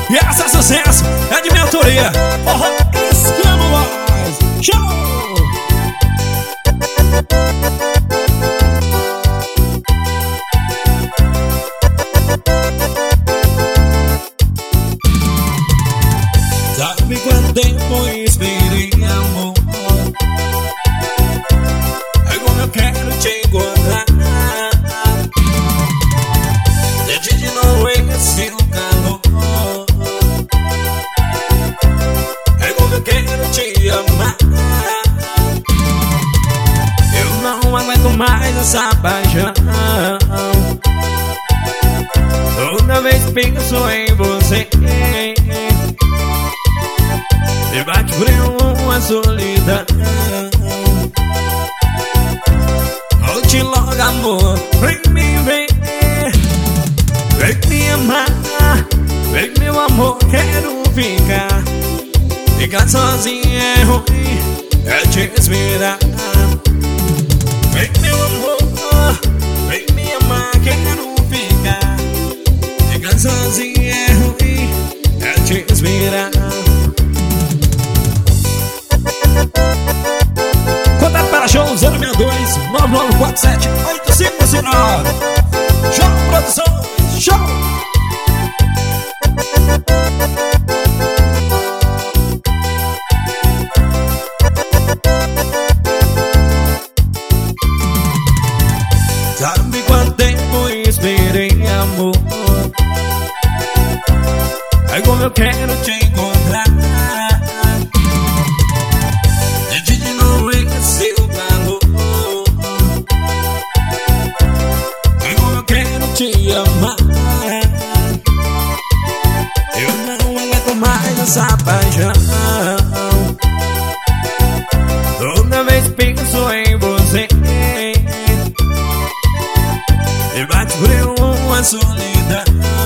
E essa é sucesso, é de minha autoria. Esquema mais, show! Sabe quanto tempo esperei, amor? É como eu quero te encontrar. Sente de novo esse calor. É como eu quero te amar. Eu não aguento mais essa paixão. Toda vez penso em você, me bate frio uma solidão. Volte logo, amor, vem me ver, vem me amar. Vem, meu amor, quero ficar. Ficar sozinho é ruim, é te esperar. Vem, meu amor, vem me amar, quero ficar. Ficar sozinho é ruim, é te esperar. Contato para show 062 9947 8559. Show Produções, show! Sabe quanto tempo esperei, amor? É como eu quero te encontrar. Sente de novo esse calor. É como eu quero te amar. Eu não aguento mais essa paixão. Toda vez penso em você, me bate frio uma solidão.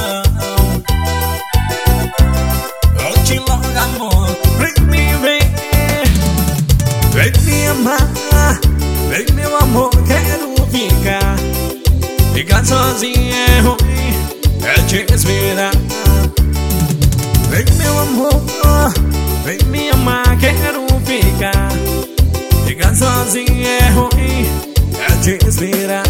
Volte logo, amor, vem me ver, vem me amar. Vem, meu amor, quero ficar. Ficar sozinho é ruim, é te esperar. Vem, meu amor, vem me amar, quero ficar. Ficar sozinho é ruim, é te esperar.